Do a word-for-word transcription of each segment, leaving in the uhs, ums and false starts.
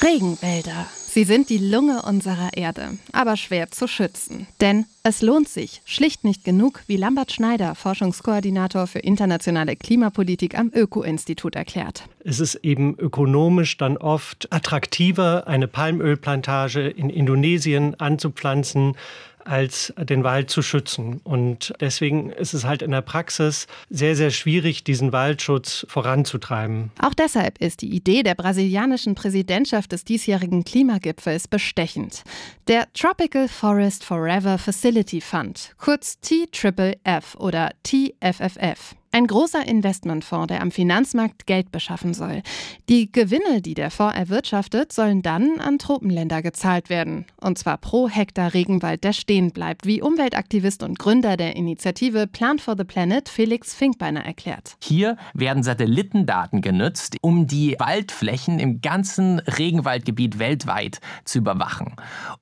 Regenwälder. Sie sind die Lunge unserer Erde, aber schwer zu schützen. Denn es lohnt sich schlicht nicht genug, wie Lambert Schneider, Forschungskoordinator für internationale Klimapolitik am Öko-Institut, erklärt. Es ist eben ökonomisch dann oft attraktiver, eine Palmölplantage in Indonesien anzupflanzen, als den Wald zu schützen. Und deswegen ist es halt in der Praxis sehr, sehr schwierig, diesen Waldschutz voranzutreiben. Auch deshalb ist die Idee der brasilianischen Präsidentschaft des diesjährigen Klimagipfels bestechend. Der Tropical Forest Forever Facility Fund, kurz T F F F oder T F F F. Ein großer Investmentfonds, der am Finanzmarkt Geld beschaffen soll. Die Gewinne, die der Fonds erwirtschaftet, sollen dann an Tropenländer gezahlt werden. Und zwar pro Hektar Regenwald, der stehen bleibt, wie Umweltaktivist und Gründer der Initiative Plant for the Planet Felix Finkbeiner erklärt. Hier werden Satellitendaten genutzt, um die Waldflächen im ganzen Regenwaldgebiet weltweit zu überwachen.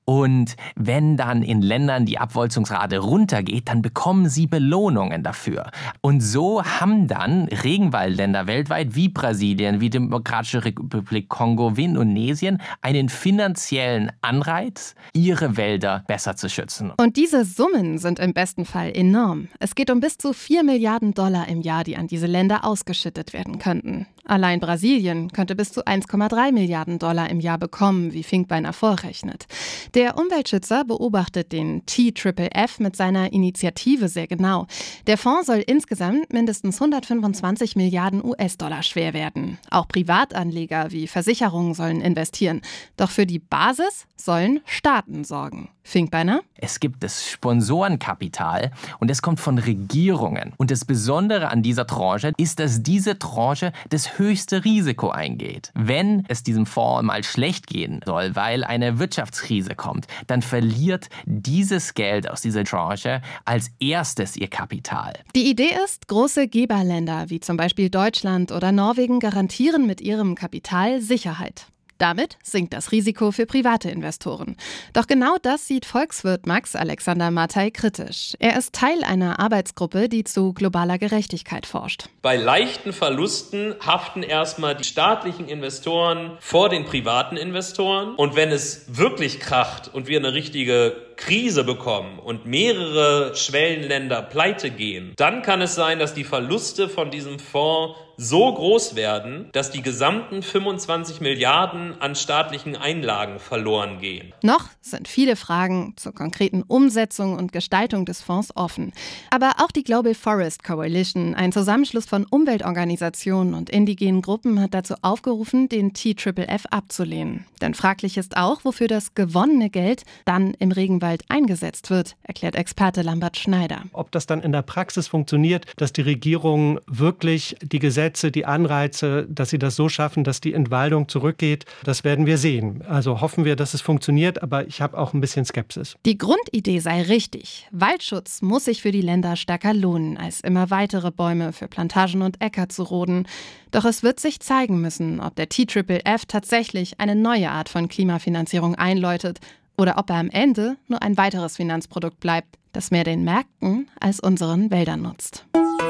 Und wenn dann in Ländern die Abholzungsrate runtergeht, dann bekommen sie Belohnungen dafür. Und so haben dann Regenwaldländer weltweit wie Brasilien, wie Demokratische Republik Kongo, wie Indonesien einen finanziellen Anreiz, ihre Wälder besser zu schützen. Und diese Summen sind im besten Fall enorm. Es geht um bis zu vier Milliarden Dollar im Jahr, die an diese Länder ausgeschüttet werden könnten. Allein Brasilien könnte bis zu eins Komma drei Milliarden Dollar im Jahr bekommen, wie Finkbeiner vorrechnet. Der Umweltschützer beobachtet den T F F F mit seiner Initiative sehr genau. Der Fonds soll insgesamt mindestens hundertfünfundzwanzig Milliarden U S-Dollar schwer werden. Auch Privatanleger wie Versicherungen sollen investieren. Doch für die Basis sollen Staaten sorgen. Finkbeiner? Es gibt das Sponsorenkapital und es kommt von Regierungen. Und das Besondere an dieser Tranche ist, dass diese Tranche das höchste Risiko eingeht. Wenn es diesem Fonds mal schlecht gehen soll, weil eine Wirtschaftskrise kommt, dann verliert dieses Geld aus dieser Tranche als erstes ihr Kapital. Die Idee ist, große Geberländer wie zum Beispiel Deutschland oder Norwegen garantieren mit ihrem Kapital Sicherheit. Damit sinkt das Risiko für private Investoren. Doch genau das sieht Volkswirt Max Alexander Matthey kritisch. Er ist Teil einer Arbeitsgruppe, die zu globaler Gerechtigkeit forscht. Bei leichten Verlusten haften erstmal die staatlichen Investoren vor den privaten Investoren. Und wenn es wirklich kracht und wir eine richtige Krise bekommen und mehrere Schwellenländer pleite gehen, dann kann es sein, dass die Verluste von diesem Fonds so groß werden, dass die gesamten fünfundzwanzig Milliarden an staatlichen Einlagen verloren gehen. Noch sind viele Fragen zur konkreten Umsetzung und Gestaltung des Fonds offen. Aber auch die Global Forest Coalition, ein Zusammenschluss von Umweltorganisationen und indigenen Gruppen, hat dazu aufgerufen, den T F F F abzulehnen. Denn fraglich ist auch, wofür das gewonnene Geld dann im Regenwald eingesetzt wird, erklärt Experte Lambert Schneider. Ob das dann in der Praxis funktioniert, dass die Regierungen wirklich die Gesetze, die Anreize, dass sie das so schaffen, dass die Entwaldung zurückgeht, das werden wir sehen. Also hoffen wir, dass es funktioniert, aber ich habe auch ein bisschen Skepsis. Die Grundidee sei richtig. Waldschutz muss sich für die Länder stärker lohnen, als immer weitere Bäume für Plantagen und Äcker zu roden. Doch es wird sich zeigen müssen, ob der T F F F tatsächlich eine neue Art von Klimafinanzierung einläutet oder ob er am Ende nur ein weiteres Finanzprodukt bleibt, das mehr den Märkten als unseren Wäldern nutzt.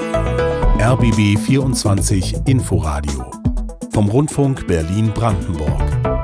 R B B vierundzwanzig Inforadio vom Rundfunk Berlin-Brandenburg.